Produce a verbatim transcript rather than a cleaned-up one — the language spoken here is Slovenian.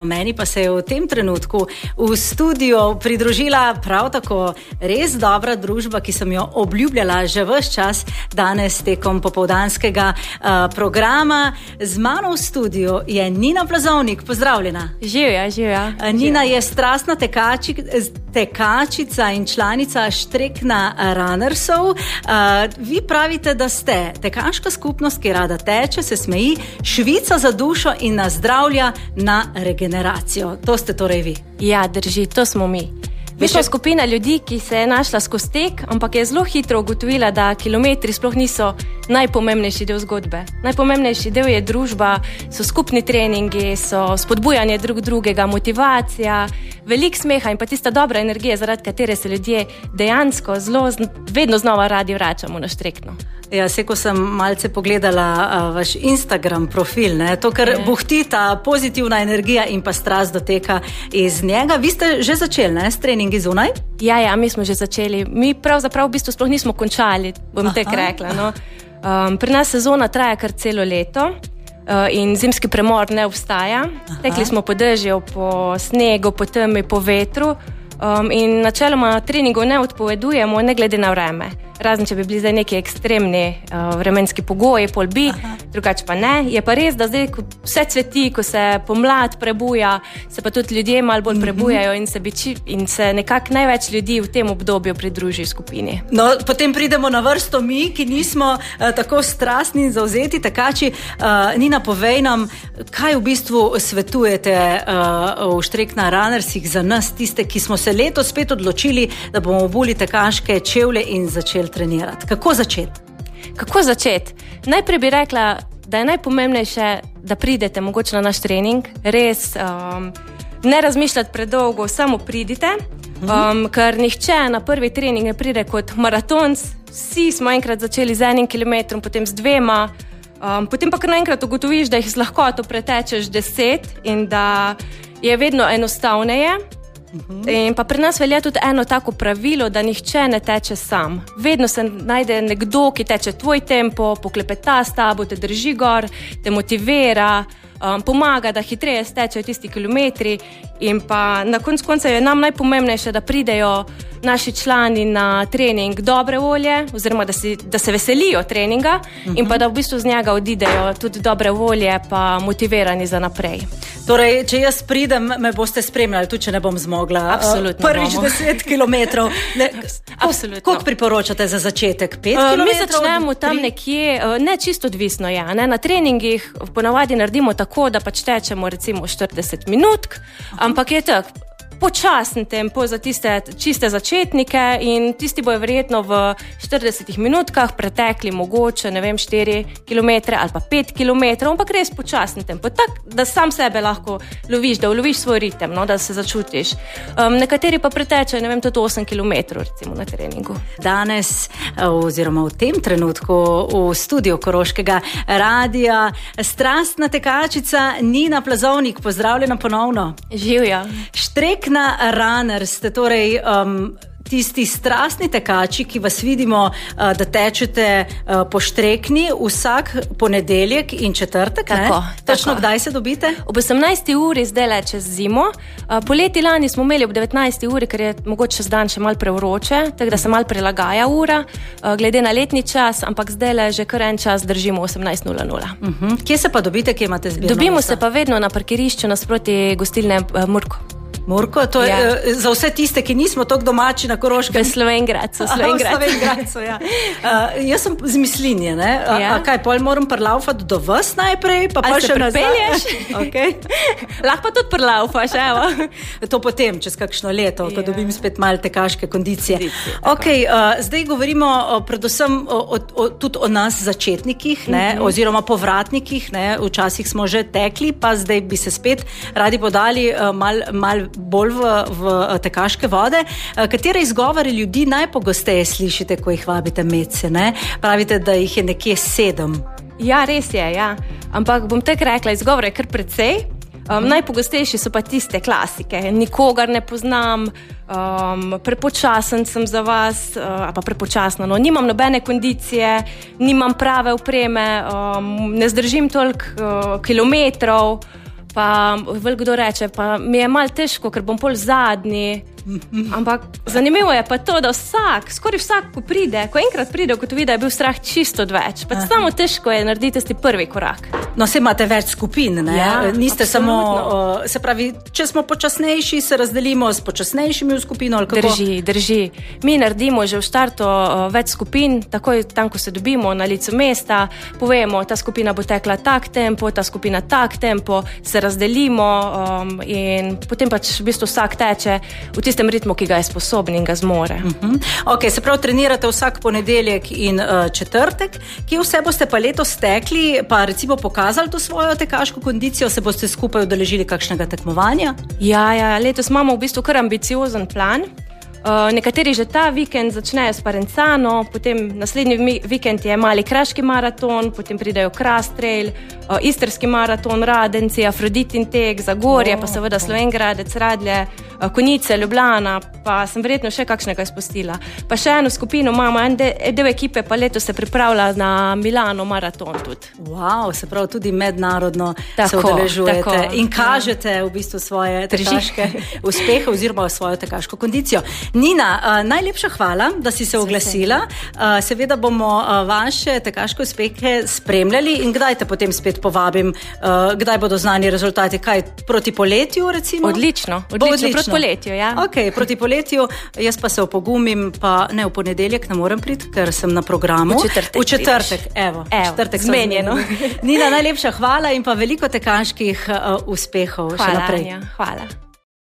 meni pa se je v tem trenutku v studiu pridružila prav tako res dobra družba, ki sem jo obljubljala že ves čas danes tekom popoldanskega uh, programa. Z mano v studiu je Nina Plazovnik. Pozdravljena. Živja, živja. Uh, Nina je strastna tekači, tekačica in članica Štrekna Runnersov. Uh, vi pravite, da ste tekaška skupnost, ki rada teče, se smeji, švica za dušo in nazdravlja na regeneracijo. To ste torej vi. Ja, drži, to smo mi. Mi smo skupina ljudi, ki se je našla skozi tek, ampak je zelo hitro ugotovila, da kilometri sploh niso najpomembnejši del zgodbe. Najpomembnejši del je družba, so skupni treningi, so spodbujanje drug drugega, motivacija, velik smeha in pa tista dobra energija, zaradi katere se ljudje dejansko zelo, vedno znova radi vračamo na Štrekno. Ja, se ko sem malce pogledala uh, vaš Instagram profil, ne, to, kar yeah. buhti ta pozitivna energija in pa strast doteka iz njega. Vi ste že začeli, ne, s treningi zunaj? Ja, ja, mi smo že začeli. Mi pravzaprav v bistvu sploh nismo končali, bom tek rekla, no. Um, pri nas sezona traja kar celo leto uh, in zimski premor ne obstaja. Aha. Tekli smo po dežju, po snegu, po temi, po vetru um, in načeloma treningov ne odpovedujemo, ne glede na vreme. Razen, če bi bili zdaj neki ekstremni uh, vremenski pogoji, pol bi, drugače pa ne. Je pa res, da zdaj, ko vse cveti, ko se pomlad prebuja, se pa tudi ljudje malo bolj prebujajo in se, biči, in se nekako največ ljudi v tem obdobju pridruži skupini. No, potem pridemo na vrsto mi, ki nismo uh, tako strastni in zavzeti tekači. Uh, Nina, povej nam, kaj v bistvu svetujete uh, v Štrekna Runnersih za nas, tiste, ki smo se letos spet odločili, da bomo obuli tekaške čevlje in začeli trenirati. Kako začeti? Kako začeti? Najprej bi rekla, da je najpomembnejše, da pridete mogoče na naš trening, res um, ne razmišljati predolgo, samo pridite, um, ker nihče na prvi trening ne pride kot maratonc, vsi smo enkrat začeli z enim kilometrom, potem z dvema, um, potem pa kar naenkrat ugotoviš, da jih z lahkoto pretečeš deset in da je vedno enostavneje. In pa pri nas velja tudi eno tako pravilo, da nihče ne teče sam. Vedno se najde nekdo, ki teče tvoj tempo, poklepeta s tabo, te drži gor, te motivira, um, pomaga, da hitreje stečejo tisti kilometri in pa na koncu konca je nam najpomembnejše, da pridejo naši člani na trening dobre volje, oziroma da, si, da se veselijo treninga uh-huh. in pa da v bistvu z njega odidejo tudi dobre volje pa motivirani za naprej. Torej, če jaz pridem, me boste spremljali, tudi če ne bom zmogla. Absolutno. Prvič bomo. deset kilometrov. Absolutno. Koliko priporočate za začetek? Pet uh, kilometrov? Mi začnemo tam nekje, ne čisto odvisno, ja. Ne? Na treningih ponavadi naredimo tako, da pač tečemo recimo štirideset minutk, ampak je tako. Počasen tempo za tiste čiste začetnike in tisti bojo verjetno v štiridesetih minutkah pretekli mogoče, ne vem, štiri kilometre ali pa pet kilometrov, ampak res počasen tempo, tak, da sam sebe lahko loviš, da uloviš svoj ritem, no, da se začutiš. Um, nekateri pa pretečejo, ne vem, tudi osem kilometrov recimo na treningu. Danes oziroma v tem trenutku v studiu Koroškega radija strastna tekačica Nina Plazovnik. Pozdravljena ponovno. Živja. Štrek Na Runners ste torej um, tisti strastni tekači, ki vas vidimo, uh, da tečete uh, po Štrekni vsak ponedeljek in četrtek. Tako, Točno tako. Kdaj se dobite? Ob osemnajsti uri zdaj le čez zimo. Uh, poleti lani smo imeli ob devetnajsti uri, ker je mogoče zdan še malo prevroče, tako da se malo prilagaja ura, uh, glede na letni čas, ampak zdaj le že kar en čas držimo osemnajst nula nula. Uh-huh. Kje se pa dobite, kje imate zbirno? Dobimo mesto? se pa vedno na parkirišču nasproti gostilne uh, Murko. Murko, to je ja. za vse tiste, ki nismo toliko domači na Koroškem. V Slovenjgracu, Slovenjgracu, ja. Uh, jaz sem z Mislinje, ne? A, ja. a kaj, pol moram prlaufati do vas najprej, pa pa še pripelješ? Okay. Lahko pa tudi prlaufaš, evo. To potem, čez kakšno leto, ko ja. dobim spet malo tekaške kondicije. Kondicije okay, uh, zdaj govorimo uh, predvsem o, o, o, tudi o nas začetnikih, ne? Mm-hmm. oziroma povratnikih. Ne? Včasih smo že tekli, pa zdaj bi se spet radi podali uh, mal, mal bolj v, v tekaške vode. Katere izgovore ljudi najpogosteje slišite, ko jih vabite medse? Ne? Pravite, da jih je nekje sedem. Ja, res je, ja. Ampak bom tek rekla, izgovore je kar precej. Um, najpogostejši so pa tiste klasike. Nikogar ne poznam, um, prepočasen sem za vas, uh, pa prepočasna, no. Nimam nobene kondicije, nimam prave opreme, um, ne zdržim toliko uh, kilometrov. pa veliko kdo reče, pa mi je malo težko, ker bom pol zadnji. Ampak zanimivo je pa to, da vsak, skoraj vsak, ko pride, ko enkrat pride, ugotovi, da je bil strah čisto odveč. Pa samo težko je narediti tisti prvi korak. No, se imate več skupin, ne? Ja, niste absolutno. samo, se pravi, če smo počasnejši, se razdelimo s počasnejšimi v skupino, ali kako? Drži, drži. Mi naredimo že v štartu več skupin, takoj tam, ko se dobimo na licu mesta, povemo, ta skupina bo tekla tak tempo, ta skupina tak tempo, se razdelimo um, in potem pač v bistvu vsak teče v tistem ritmu, ki ga je sposoben in ga zmore. Uh-huh. Ok, se prav trenirate vsak ponedeljek in uh, četrtek. Kje vse boste pa letos tekli, pa recimo pokazali to svojo tekaško kondicijo, se boste skupaj udeležili kakšnega tekmovanja? Ja, ja, letos imamo v bistvu kar ambiciozen plan. Uh, nekateri že ta vikend začnejo s Parencano, potem naslednji mi- vikend je mali kraški maraton, potem pridejo Kras trail, uh, istrski maraton, Radenci, Afroditin tek, Zagorje, oh, pa seveda oh. Slovenj Gradec, Radlje, uh, Konjice, Ljubljana, pa sem verjetno še kakšnega izpustila. Pa še eno skupino imamo, en de, del ekipe pa letos se pripravlja na Milano maraton tudi. Wow, se pravi tudi mednarodno tako, se udeležujete tako, in kažete v bistvu svoje tekaške uspehe oziroma svojo tekaško kondicijo. Nina, uh, najlepša hvala, da si se oglasila. Uh, seveda bomo uh, vaše tekaške uspehe spremljali in kdaj te potem spet povabim, uh, kdaj bodo znani rezultati, kaj proti poletju recimo? Odlično, odlično, odlično. Proti poletju, ja. Ok, proti poletju, jaz pa se opogumim, pa ne v ponedeljek ne morem priti, ker sem na programu. V četrtek. V četrtek, evo. evo četrtek zmenjeno. Nina, najlepša hvala in pa veliko tekaških uh, uspehov hvala, še naprej. Anja, hvala.